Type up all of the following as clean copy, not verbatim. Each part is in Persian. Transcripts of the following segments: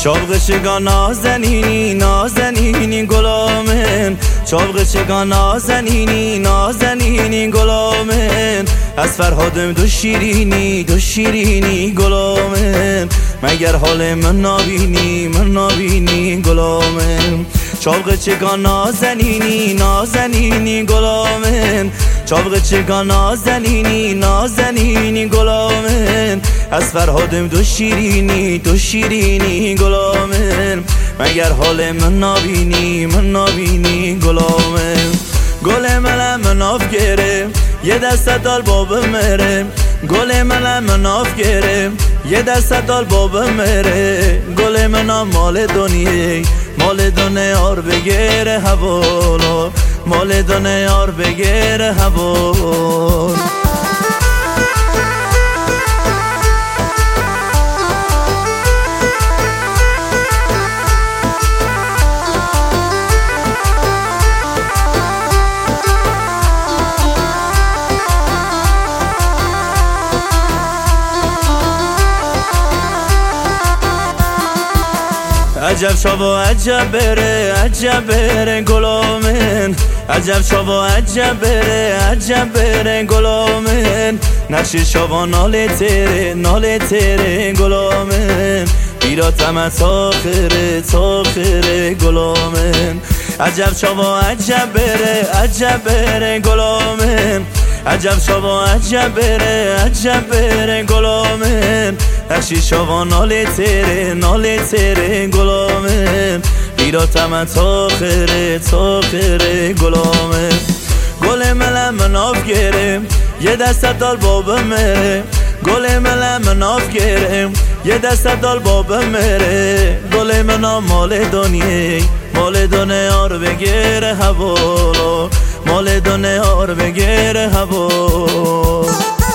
چاق چگاه نازنینی نازنینی گلامن، چاق چگاه نازنینی نازنینی گلامن، از فرهادم دو شیرینی گلامن، مگر حال من نابینی گلامن. چاق چگاه نازنینی نازنینی گلامن، چاق چگاه نازنینی گلامن، از فرهادم دو شیرینی گلامن، مگر حال من نابینی گلامن. گل من ناف گره یه دست دال بابا مره، گل من ناف گره یه دست دال بابا مره، گل من مال دنیا آر بگیره حوالا، مال دنیا آر بگیره حوالا. عجب شوا عجب بره گلامن، عجب شوا عجب بره گلامن، نقش شوا ناله تیره گلامن، بیراتم تاخره گلامن. عجب شوا عجب بره گلامن، عجب شوا عجب بره گلامن، نقشی شوا ناله تیره گلامن، بیراتم تاخره گلامن. گل من ناف گره یه دست دال بابا مره، گل من ناف گره یه دست دال بابا مره، گل من مال دنیا رو بگیره حوالا، مال دنیا رو بگیره حوالا.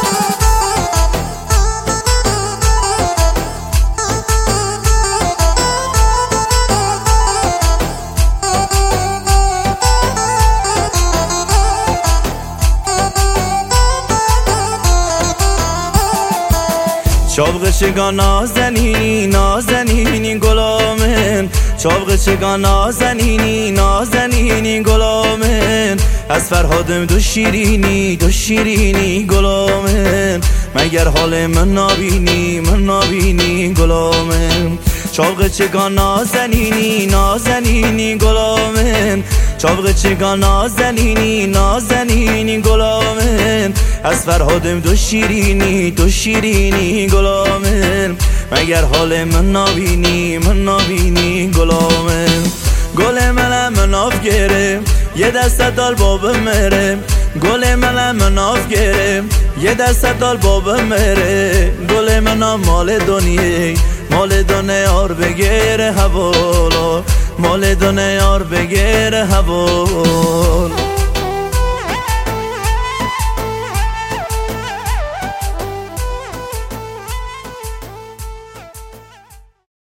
چاق چگاه نازنینی گلامن، چاق چگاه نازنینی گلامن، از فرهادم دو شیرینی گلامن، مگر حال من نابینی گلامن. چاق چگاه نازنینی گلامن، چاق چگاه نازنینی گلامن، از فرهادم دو شیرینی گلامن، مگر حال من نابینی گلامن. گل من ناف گره یه دست دال بابا مره، گل من ناف گره یه دست دال بابا مره، گل من مال دنیا آر بگیره حوالا، مال دنیا آر بگیره حوالا.